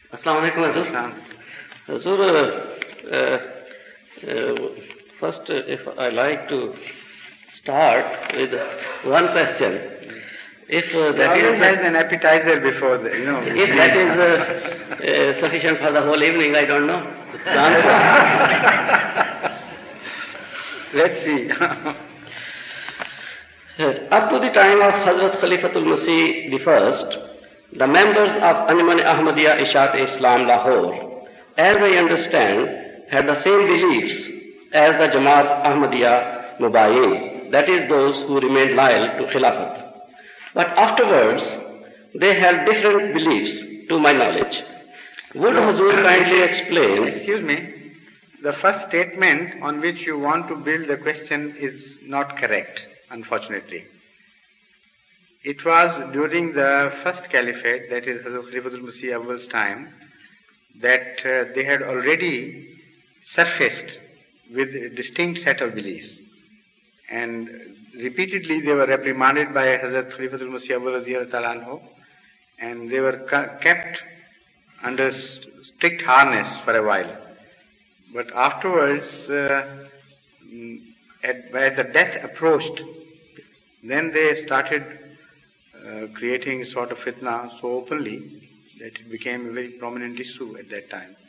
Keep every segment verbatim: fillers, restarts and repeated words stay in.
Assalamu alaikum, Hazur. Hazur, uh, uh, uh, first, uh, if I like to start with one question. If uh, that is has an appetizer before the, you know. If that is uh, uh, sufficient for the whole evening, I don't know the answer. Let's see. Up to the time of Hazrat Khalifatul Masih the First, the members of Anjuman Ahmadiyya Ishat-e-Islam Lahore, as I understand, had the same beliefs as the Jamaat Ahmadiyya Mubayyin, that is, those who remained loyal to Khilafat. But afterwards, they had different beliefs, to my knowledge. Would Hazur kindly explain? Excuse me. The first statement on which you want to build the question is not correct, unfortunately. It was during the first caliphate, that is Hazrat Khalifatul Masih Awwal's time, that uh, they had already surfaced with a distinct set of beliefs. And repeatedly they were reprimanded by Hazrat Khalifatul Masih Awwal Radiyallahu Ta'ala Anhu, and they were kept under strict harness for a while. But afterwards, uh, at, as the death approached, then they started uh, creating sort of fitna so openly that it became a very prominent issue at that time.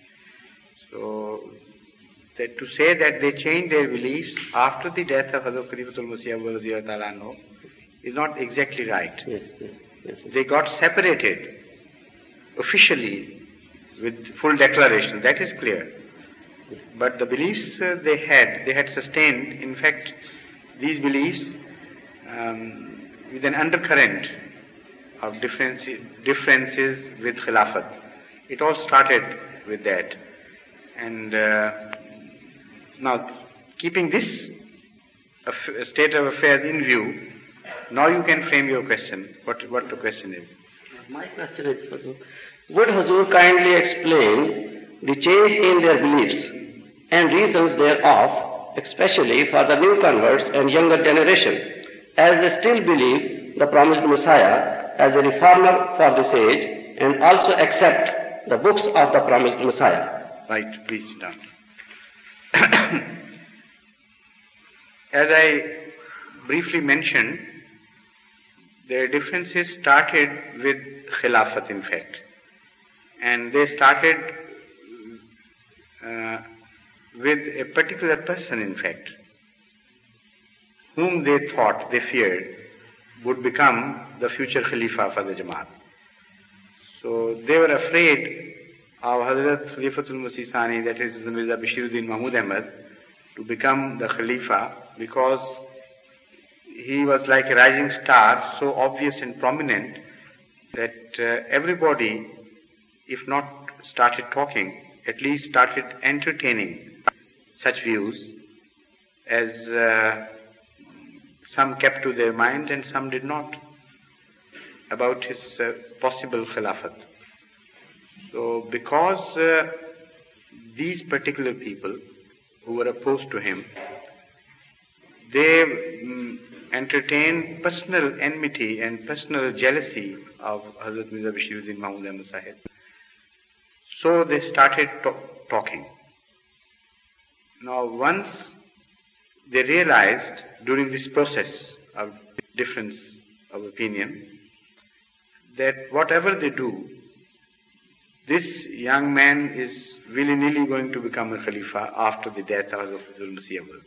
So, that to say that they changed their beliefs after the death of Hazrat Khalifatul Masih Awwal Radiyallahu Ta'ala Anhu is not exactly right. Yes, yes, yes. They got separated officially with full declaration, that is clear. But the beliefs uh, they had, they had sustained, in fact, these beliefs um, with an undercurrent of differences, differences with Khilafat. It all started with that. And uh, now, keeping this uh, state of affairs in view, now you can frame your question, what, what the question is. My question is, Hazur, would Hazur kindly explain the change in their beliefs and reasons thereof, especially for the new converts and younger generation, as they still believe the promised Messiah as a reformer for this age and also accept the books of the promised Messiah? Right, please sit down. As I briefly mentioned, their differences started with Khilafat, in fact. And they started uh, with a particular person, in fact, whom they thought, they feared, would become the future Khalifa for the Jamaat. So they were afraid of Hazrat Khalifatul Masih Sani, that is Mirza Bashiruddin Mahmud Ahmad, to become the Khalifa, because he was like a rising star, so obvious and prominent that uh, everybody, if not started talking, at least started entertaining such views, as uh, some kept to their mind and some did not, about his uh, possible Khilafat. So because uh, these particular people who were opposed to him, they um, entertained personal enmity and personal jealousy of Hazrat Mirza Bashiruddin Mahmud Ahmad Sahib. So they started to- talking. Now once they realized during this process of difference of opinion that whatever they do, this young man is willy-nilly going to become a Khalifa after the death of Hazrat Masih Awwal.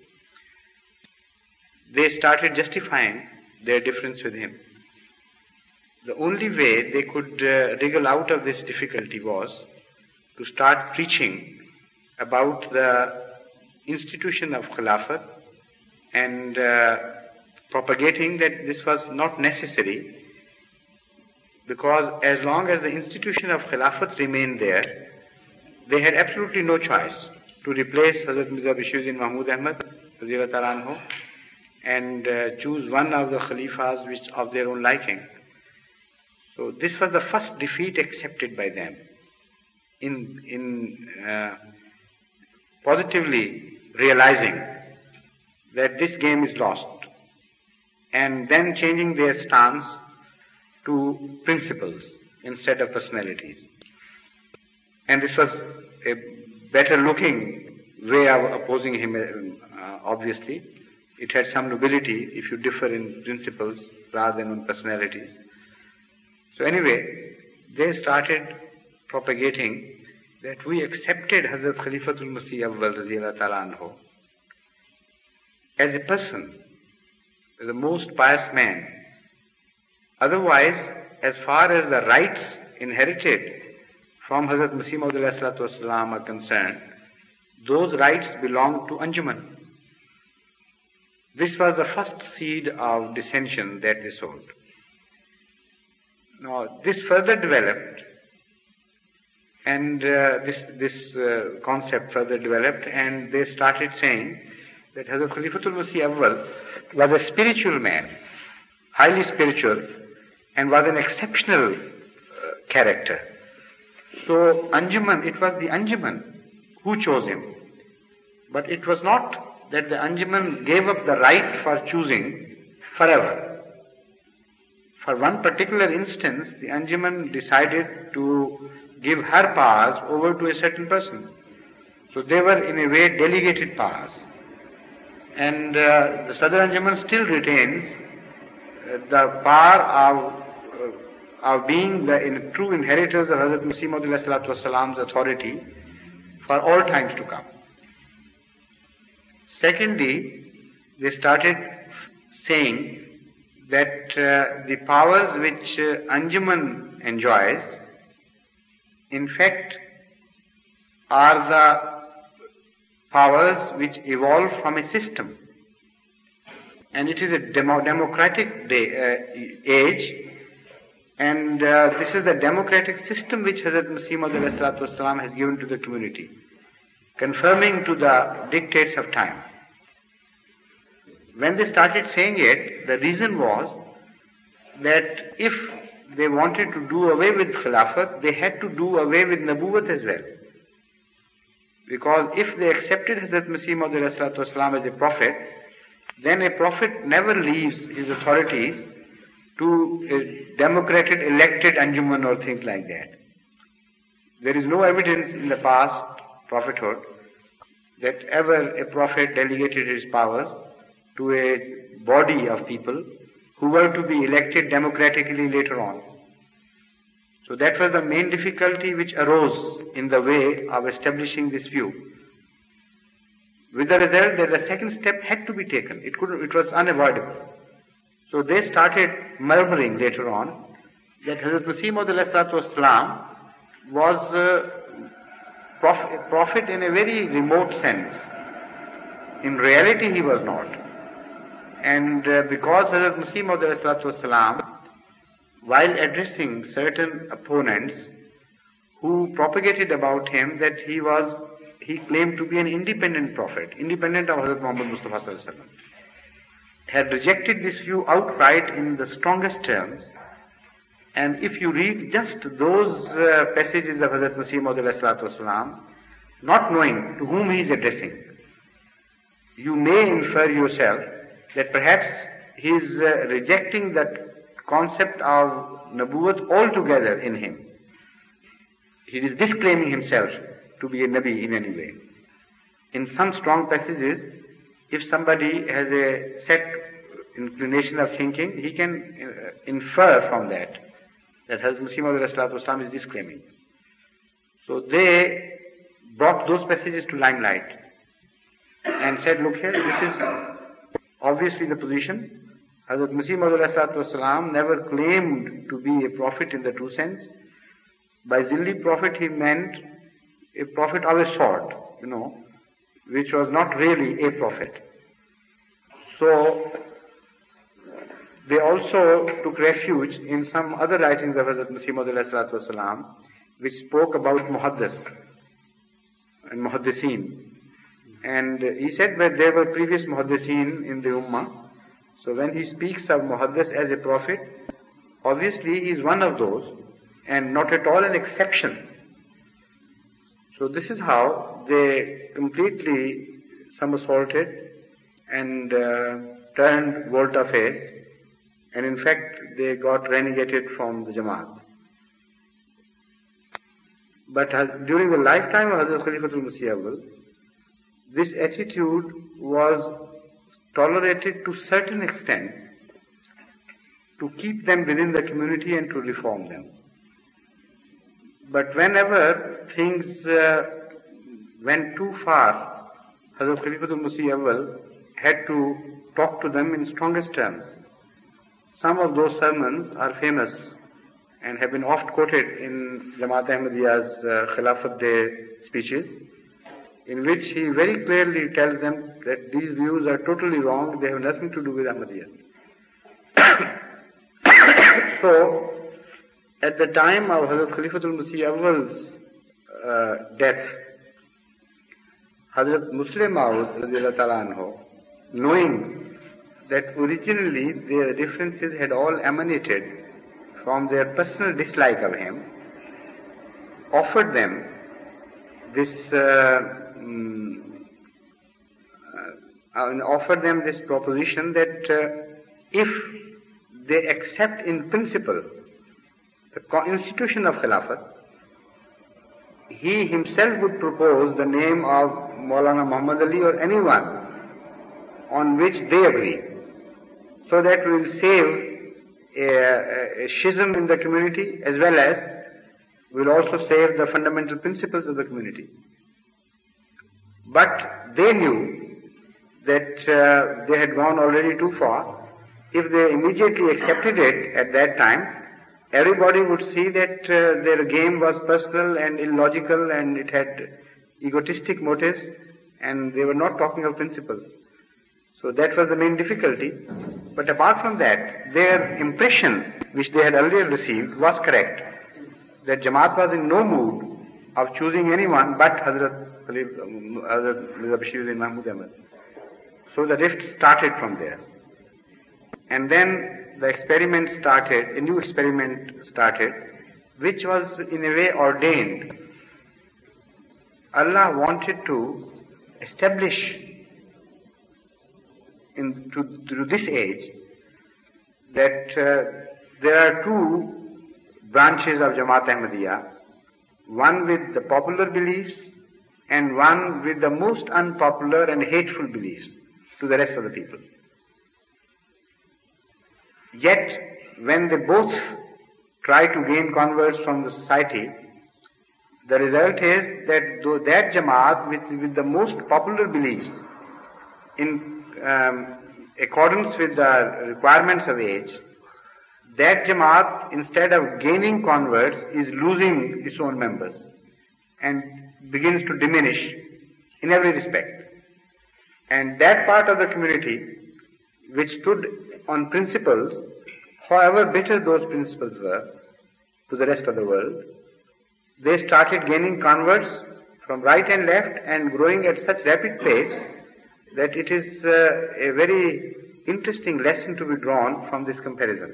They started justifying their difference with him. The only way they could uh, wriggle out of this difficulty was to start preaching about the institution of Khilafat and uh, propagating that this was not necessary, because as long as the institution of Khilafat remained there, they had absolutely no choice to replace Hazrat Mirza Bashiruddin Mahmud Ahmad Radiyallahu Ta'ala Anhu and uh, choose one of the Khalifas which of their own liking. So this was the first defeat accepted by them in, in uh, positively realizing that this game is lost, and then changing their stance to principles instead of personalities. And this was a better looking way of opposing him, uh, obviously. It had some nobility if you differ in principles rather than in personalities. So anyway, they started propagating that we accepted Hazrat Khalifatul Masih Awwal Radiyallahu Ta'ala Anhu as a person, as the most pious man. Otherwise, as far as the rights inherited from Hazrat Masih Maud alayhi salatu wasalam are concerned, those rights belong to Anjuman. This was the first seed of dissension that they sowed. Now, this further developed, and uh, this this uh, concept further developed, and they started saying that Hazrat Khalifatul Masih Awwal was a spiritual man, highly spiritual, and was an exceptional uh, character. So Anjuman, it was the Anjuman who chose him. But it was not that the Anjuman gave up the right for choosing forever. For one particular instance, the Anjuman decided to give her powers over to a certain person. So they were in a way delegated powers. And uh, the Sadr Anjuman still retains uh, the power of, uh, of being the in, true inheritors of Hazrat Masih Maud alayhi salatu wasalam's authority for all times to come. Secondly, they started saying that uh, the powers which uh, Anjuman enjoys, in fact, are the powers which evolve from a system. And it is a demo- democratic day, uh, age, and uh, this is the democratic system which Hazrat Masih Maud alayhi salatu wasalam has given to the community, conforming to the dictates of time. When they started saying it, the reason was that if they wanted to do away with Khilafat, they had to do away with Nabuwat as well. Because if they accepted Hazrat Masih Maud alayhi salatu wasalam as a prophet, then a prophet never leaves his authorities to a democratic elected Anjuman or things like that. There is no evidence in the past prophethood that ever a prophet delegated his powers to a body of people who were to be elected democratically later on. So that was the main difficulty which arose in the way of establishing this view. With the result that the second step had to be taken. It could, it was unavoidable. So they started murmuring later on that Hazrat Masih Maud alayhi salatu wasalam was a prophet, prophet in a very remote sense. In reality he was not. And uh, because Hazrat Masih Maud alayhi salatu wasalam, while addressing certain opponents who propagated about him that he was, he claimed to be an independent prophet, independent of Hazrat Muhammad Mustafa sallallahu alaihi wasallam, had rejected this view outright in the strongest terms. And if you read just those uh, passages of Hazrat Masih Maud alayhi salatu wasalam, not knowing to whom he is addressing, you may infer yourself that perhaps he is uh, rejecting that concept of Nabuwat altogether in him. He is disclaiming himself to be a Nabi in any way. In some strong passages, if somebody has a set inclination of thinking, he can uh, infer from that that Hazrat Masih Maud alayhi salatu wasalam is disclaiming. So they brought those passages to limelight and said, look here, this is obviously the position. Hazrat Masih Maud alayhi salatu wasalam never claimed to be a prophet in the true sense. By zilli prophet he meant a prophet of a sort, you know, which was not really a prophet. So they also took refuge in some other writings of Hazrat Masih Maud alayhi salatu wasalam, which spoke about muhaddis and muhaddiseen. And he said that there were previous muhaddiseen in the ummah. So when he speaks of muhaddis as a prophet, obviously he is one of those and not at all an exception. So this is how they completely somersaulted and uh, turned volte-face, and in fact they got renegated from the Jamaat. But during the lifetime of Hazrat Khalifatul Masih Awwal, this attitude was tolerated to certain extent to keep them within the community and to reform them. But whenever things uh, went too far, Hazrat Khalifatul Masih Awwal had to talk to them in strongest terms. Some of those sermons are famous and have been oft quoted in Jamaat Ahmadiyya's uh, Khilafat Day speeches, in which he very clearly tells them that these views are totally wrong, they have nothing to do with Ahmadiyya. So, at the time of Hazrat Khalifatul Masih Awwal's uh, death, Hazrat Muslim Maud radiallahu ta'ala anhu, knowing that originally their differences had all emanated from their personal dislike of him, offered them this uh, um, uh, offered them this proposition that uh, if they accept in principle the institution of Khilafat, he himself would propose the name of Maulana Muhammad Ali or anyone on which they agree, so that we will save a, a schism in the community, as well as we will also save the fundamental principles of the community. But they knew that uh, they had gone already too far. If they immediately accepted it at that time, everybody would see that uh, their game was personal and illogical and it had egotistic motives, and they were not talking of principles. So that was the main difficulty. But apart from that, their impression, which they had earlier received, was correct. That Jamaat was in no mood of choosing anyone but Hazrat Hazrat Mirza Bashiruddin Mahmud Ahmad. So the rift started from there. And then the experiment started, a new experiment started, which was in a way ordained. Allah wanted to establish in to, to this age that uh, there are two branches of Jamaat Ahmadiyya, one with the popular beliefs and one with the most unpopular and hateful beliefs to the rest of the people. Yet, when they both try to gain converts from the society, the result is that though that Jamaat which with the most popular beliefs in um, accordance with the requirements of age, that Jamaat, instead of gaining converts, is losing its own members and begins to diminish in every respect. And that part of the community which stood on principles, however bitter those principles were to the rest of the world, they started gaining converts from right and left and growing at such rapid pace that it is uh, a very interesting lesson to be drawn from this comparison.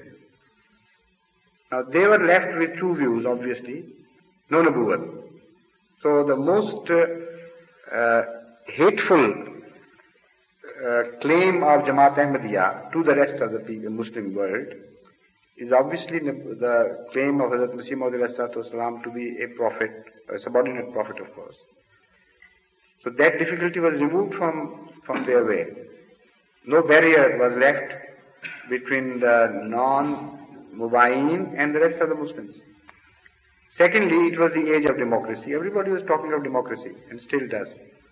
Now they were left with two views, obviously, no nubuwwat. So the most uh, uh, hateful uh, claim of Jamaat Ahmadiyya to the rest of the Muslim world is obviously the claim of Hazrat Masih Maud Wasalam to be a prophet, a subordinate prophet, of course. So that difficulty was removed from, from their way. No barrier was left between the non-Mubayin and the rest of the Muslims. Secondly, it was the age of democracy. Everybody was talking of democracy and still does.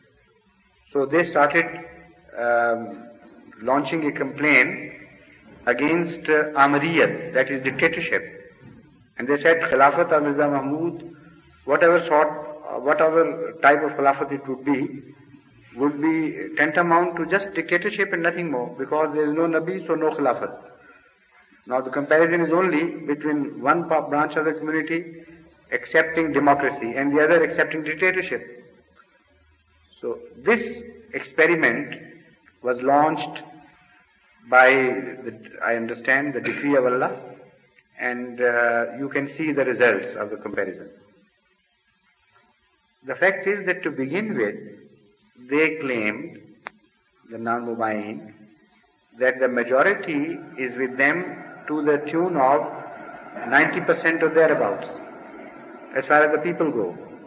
So they started um, launching a campaign against uh, Amariyat, that is dictatorship. And they said Khilafat of Mirza Mahmud, whatever sort, uh, whatever type of Khilafat it would be, would be tantamount to just dictatorship and nothing more, because there is no Nabi, so no Khilafat. Now the comparison is only between one branch of the community accepting democracy and the other accepting dictatorship. So this experiment was launched by, the, I understand, the decree of Allah, and uh, you can see the results of the comparison. The fact is that to begin with, they claimed, the non-Mubayin, that the majority is with them to the tune of ninety percent or thereabouts, as far as the people go.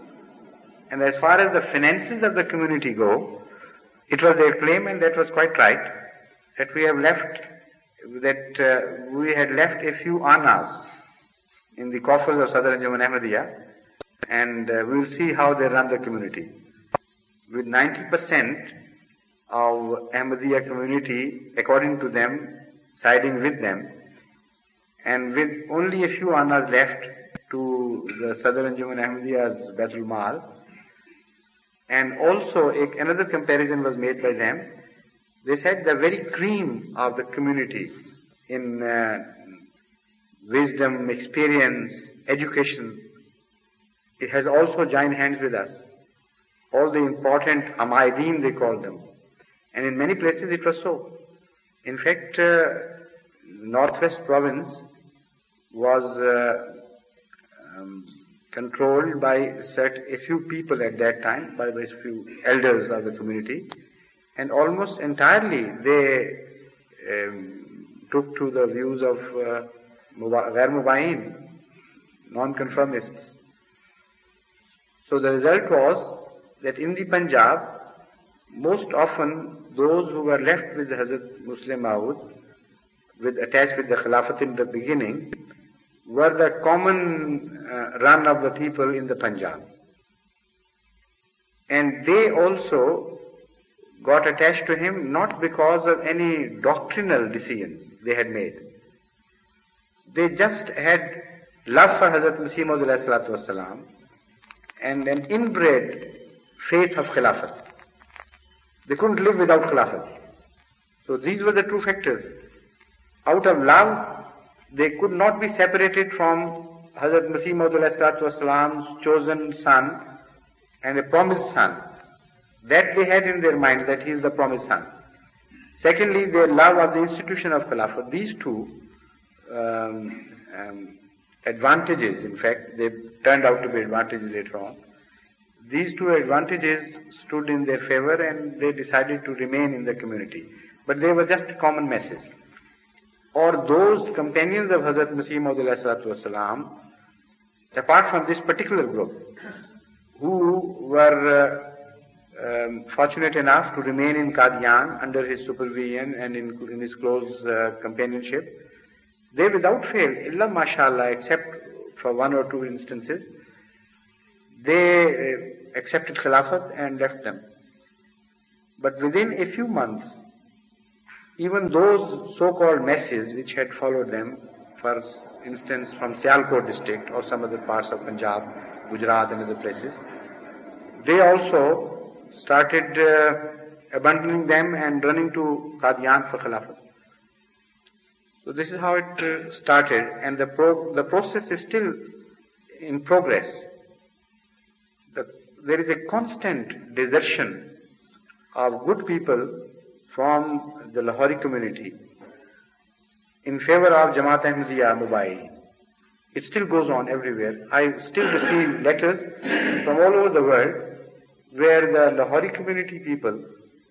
And as far as the finances of the community go, it was their claim, and that was quite right, that we have left, that uh, we had left a few annas in the coffers of Sadr Anjuman Ahmadiyya, and uh, we will see how they run the community. With ninety percent of Ahmadiyya community, according to them, siding with them, and with only a few annas left to the Sadr Anjuman Ahmadiyya's Baitul Mal. And also a, another comparison was made by them. They said the very cream of the community in uh, wisdom, experience, education, it has also joined hands with us. All the important Amaideen, they call them. And in many places it was so. In fact, uh, Northwest province was uh, um, controlled by certain, a few people at that time, by a few elders of the community, and almost entirely they um, took to the views of uh, Ghair Mubayin, non-conformists. So the result was that in the Punjab, most often those who were left with Hazrat Muslim Maud, with attached with the Khilafat in the beginning, were the common uh, run of the people in the Punjab. And they also got attached to him not because of any doctrinal decisions they had made. They just had love for Hazrat Masih Maud alayhi salatu wasalam and an inbred faith of Khilafat. They couldn't live without Khilafat. So these were the two factors. Out of love, they could not be separated from Hazrat Masih Maud alayhi salatu wasalam's chosen son and a promised son. That they had in their minds, that he is the promised son. Secondly, their love of the institution of Khilafat. These two um, um, advantages, in fact, they turned out to be advantages later on. These two advantages stood in their favor and they decided to remain in the community. But they were just common masses. Or those companions of Hazrat Masih Maud alayhi salatu wasalam, apart from this particular group, who were uh, um, fortunate enough to remain in Qadian under his supervision and in, in his close uh, companionship, they without fail, illa mashallah, except for one or two instances, they uh, accepted Khilafat and left them. But within a few months, even those so-called masses which had followed them, for instance from Sialkot district or some other parts of Punjab, Gujarat and other places, they also started uh, abandoning them and running to Qadian for Khilafat. So this is how it uh, started, and the pro- the process is still in progress. The, there is a constant desertion of good people from the Lahori community in favor of Jamaat Ahmadiyya Mumbai. It still goes on everywhere. I still receive letters from all over the world where the Lahori community people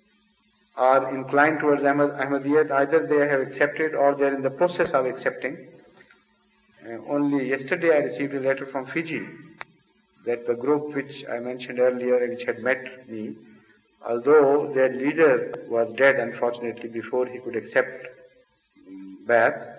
are inclined towards Ahmadiyyat. Either they have accepted or they are in the process of accepting. Uh, only yesterday I received a letter from Fiji that the group which I mentioned earlier and which had met me, although their leader was dead unfortunately before he could accept Bai'at,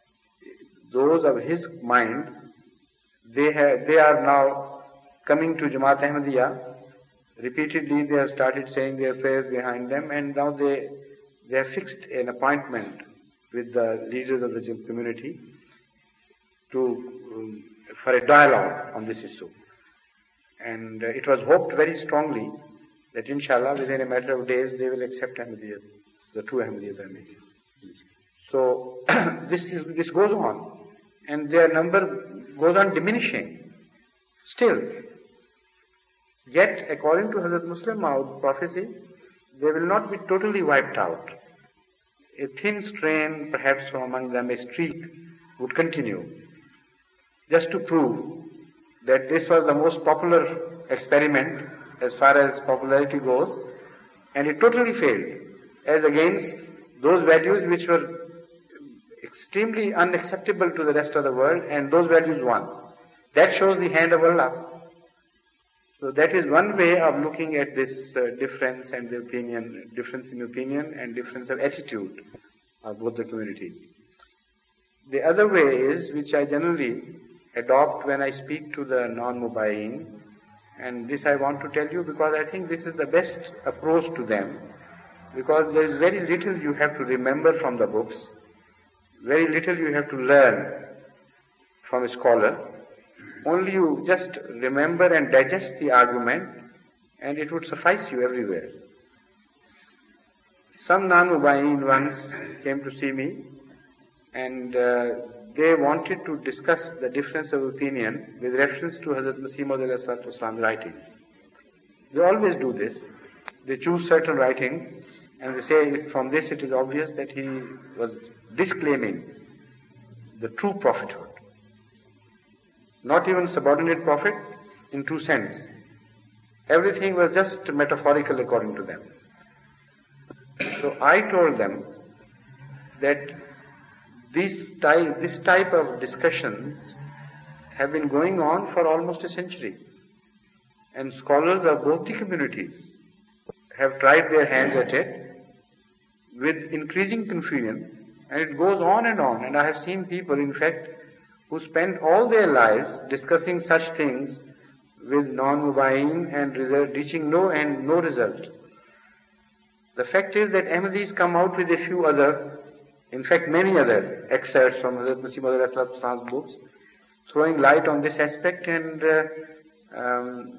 those of his mind, they have, they are now coming to Jamaat Ahmadiyya. Repeatedly they have started saying their prayers behind them, and now they they have fixed an appointment with the leaders of the community to um, for a dialogue on this issue. And uh, it was hoped very strongly that inshallah within a matter of days they will accept Ahmadiyyat, the true Ahmadiyyat Ahmadiyya. So this is this goes on, and their number goes on diminishing still. Yet, according to Hazrat Muslim Maud prophecy, they will not be totally wiped out. A thin strain, perhaps from among them, a streak, would continue, just to prove that this was the most popular experiment as far as popularity goes, and it totally failed, as against those values which were extremely unacceptable to the rest of the world, and those values won. That shows the hand of Allah. So that is one way of looking at this uh, difference and the opinion, difference in opinion and difference of attitude of both the communities. The other way is, which I generally adopt when I speak to the non-Mubayyin, and this I want to tell you because I think this is the best approach to them, because there is very little you have to remember from the books, very little you have to learn from a scholar. Only you just remember and digest the argument, and it would suffice you everywhere. Some non-Mubayyin once came to see me, and uh, they wanted to discuss the difference of opinion with reference to Hazrat Masih Maud's writings. They always do this. They choose certain writings, and they say from this it is obvious that he was disclaiming the true prophethood. Not even subordinate prophet in true sense. Everything was just metaphorical according to them. So I told them that this type, this type of discussions have been going on for almost a century. And scholars of both the communities have tried their hands at it with increasing confusion, and it goes on and on. And I have seen people, in fact, who spend all their lives discussing such things with non-Mubayyin and result, reaching no and no result. The fact is that Ahmadis come out with a few other, in fact many other excerpts from Hazrat Masih Maud's books, throwing light on this aspect and uh, um,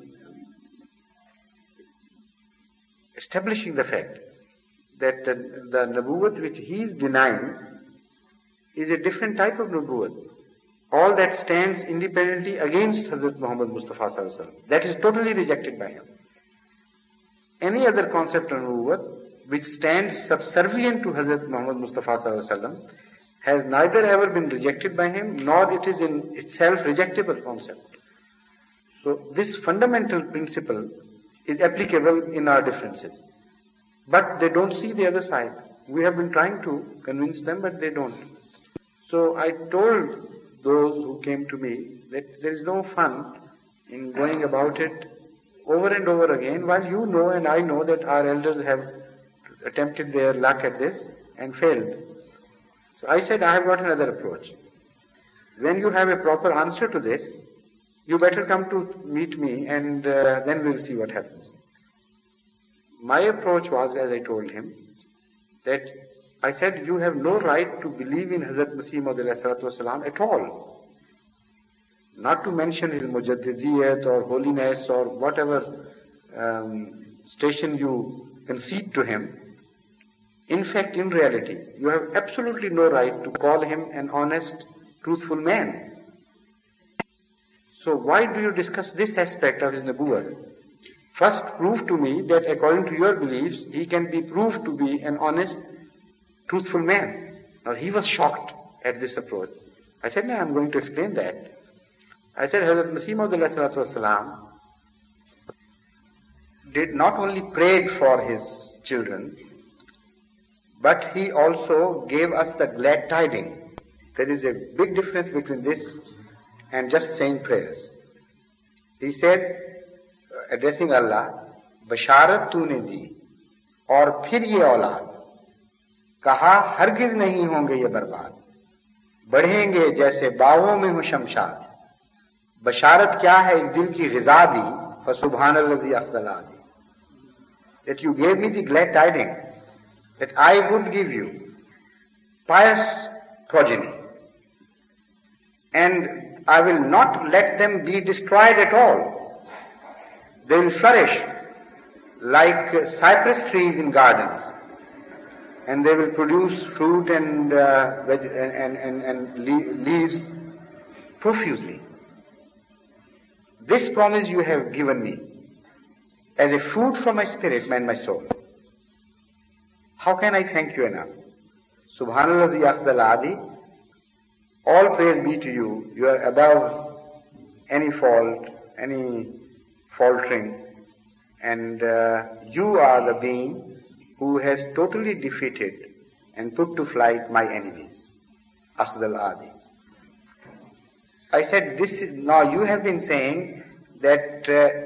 establishing the fact that the, the Nabuwwat which he is denying is a different type of Nabuwwat. All that stands independently against Hazrat Muhammad Mustafa Sallallahu Alaihi Wasallam. That is totally rejected by him. Any other concept of Nabuwwat which stands subservient to Hazrat Muhammad Mustafa Sallallahu Alaihi Wasallam has neither ever been rejected by him, nor it is in itself rejectable concept. So this fundamental principle is applicable in our differences. But they don't see the other side. We have been trying to convince them, but they don't. So I told those who came to me that there is no fun in going about it over and over again, while you know and I know that our elders have attempted their luck at this and failed. So I said, I have got another approach. When you have a proper answer to this, you better come to meet me, and uh, then we'll see what happens. My approach was, as I told him, that I said, you have no right to believe in Hazrat Masih Maud at all. Not to mention his mujaddidiyat or holiness or whatever um, station you concede to him. In fact, in reality, you have absolutely no right to call him an honest, truthful man. So why do you discuss this aspect of his Nabuwwat? First, prove to me that according to your beliefs, he can be proved to be an honest, truthful man. Now he was shocked at this approach. I said, no, I'm going to explain that. I said, Hazrat Masih Maud did not only prayed for his children, but he also gave us the glad tidings. There is a big difference between this and just saying prayers. He said, addressing Allah, Basharat तूने दी और फिर ये औलाद कहा हरगिज नहीं होंगे ये बर्बाद बढ़ेंगे जैसे बागों में हो शमशाद बशारत क्या है एक दिल की ग़िज़ा दी फसुब्हानल्लज़ी अफ़ज़लानी that you gave me the glad tidings that I would give you pious progeny and I will not let them be destroyed at all. They will flourish like cypress trees in gardens, and they will produce fruit and uh, veg- and, and, and le- leaves profusely. This promise you have given me as a food for my spirit and my soul. How can I thank you enough? Subhanallah adi, all praise be to you. You are above any fault, any faltering, and uh, you are the being who has totally defeated and put to flight my enemies. Akhzal Adi. I said, this is, now you have been saying that uh,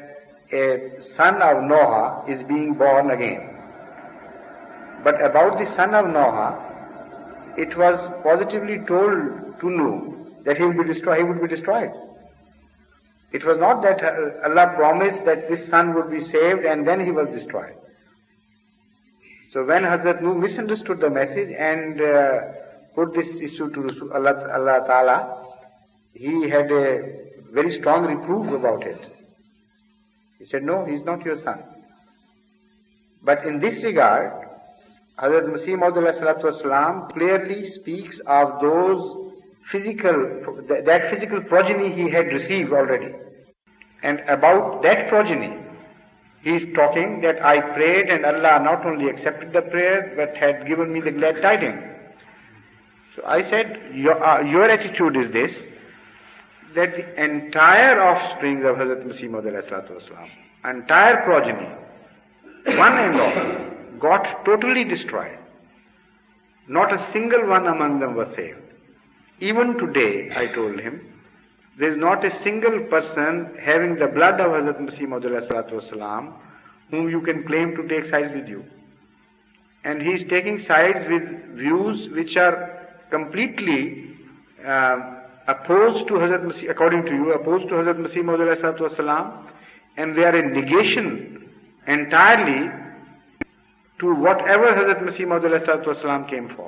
a son of Noah is being born again. But about the son of Noah, it was positively told to Nuh that he will be destroyed. He would be destroyed. It was not that Allah promised that this son would be saved and then he was destroyed. So when Hazrat Nuh misunderstood the message and uh, put this issue to Allah, Allah Ta'ala, he had a very strong reproof about it. He said, no, he is not your son. But in this regard, Hazrat Masih Maud clearly speaks of those physical, that physical progeny he had received already. And about that progeny, he is talking that I prayed and Allah not only accepted the prayer, but had given me the glad tidings. So I said, your, uh, your attitude is this, that the entire offspring of Hazrat Masih Maud entire progeny, one and all, got totally destroyed. Not a single one among them was saved. Even today, I told him, there is not a single person having the blood of Hazrat Masih Maud whom you can claim to take sides with you. And he is taking sides with views which are completely uh, opposed to Hazrat Masih, according to you, opposed to Hazrat Masih Maud, and they are a negation entirely to whatever Hazrat Masih Maud came for.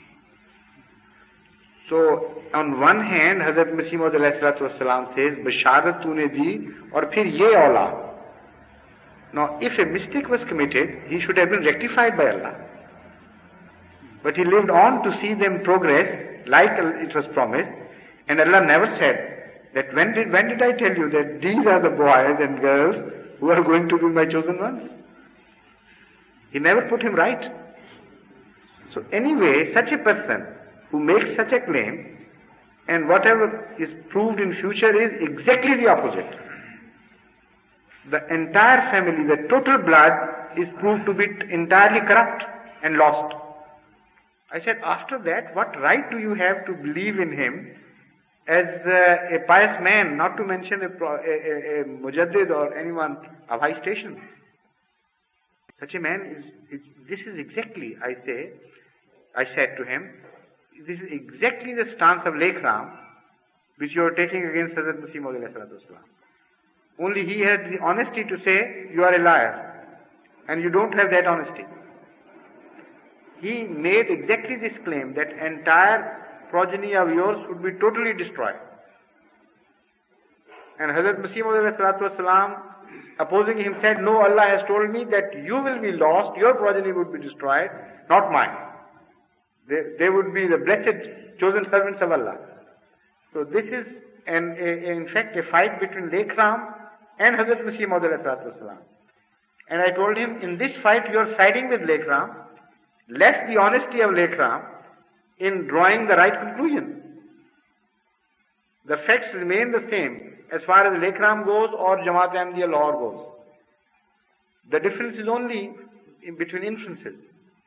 So, on one hand, Hazrat Masih Maud says, Basharat tune di, aur phir ye aula. Now, if a mistake was committed, he should have been rectified by Allah. But he lived on to see them progress, like it was promised, and Allah never said that when did, when did I tell you that these are the boys and girls who are going to be my chosen ones? He never put him right. So anyway, such a person who makes such a claim, and whatever is proved in future is exactly the opposite. The entire family, the total blood is proved to be entirely corrupt and lost. I said, after that, what right do you have to believe in him as uh, a pious man, not to mention a, a, a, a mujaddid or anyone of high station? Such a man is, is, this is exactly, I say, I said to him, this is exactly the stance of Lekram which you are taking against Hazrat Masih Maud. Only he had the honesty to say, you are a liar, and you don't have that honesty. He made exactly this claim, that entire progeny of yours would be totally destroyed. And Hazrat Masih Maud opposing him said, no, Allah has told me that you will be lost, your progeny would be destroyed, not mine. They, they would be the blessed chosen servants of Allah. So this is an, a, in fact a fight between Lekram and Hazrat Masih Maud. And I told him, in this fight you are siding with Lekram, less the honesty of Lekram in drawing the right conclusion. The facts remain the same as far as Lekram goes or Jamaat Ahmadiyya Lahore goes. The difference is only in between inferences.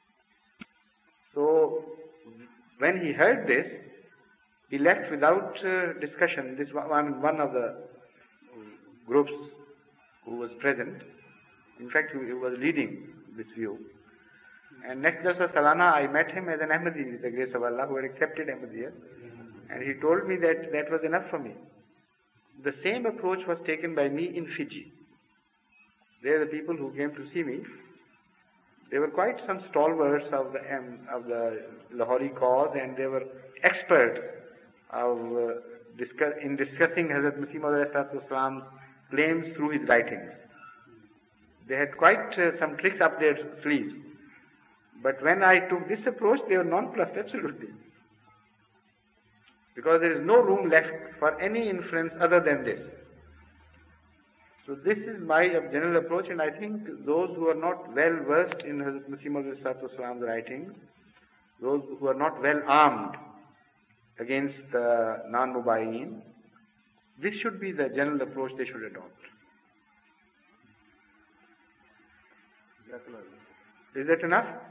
So, when he heard this, he left without uh, discussion. This one, one of the groups who was present, in fact, he was leading this view. And next Jalsa Salana, I met him as an Ahmadi, with the grace of Allah, who had accepted Ahmadiyya. And he told me that that was enough for me. The same approach was taken by me in Fiji. They are the people who came to see me. They were quite some stalwarts of the um, of the Lahori cause, and they were experts of uh, discuss, in discussing Hazrat Masih Maud claims through his writings. They had quite uh, some tricks up their sleeves. But when I took this approach, they were nonplussed, absolutely. Because there is no room left for any inference other than this. So this is my general approach, and I think those who are not well versed in Hazrat Masih Maud writings, those who are not well armed against the non-Mubayyin, this should be the general approach they should adopt. Is that enough?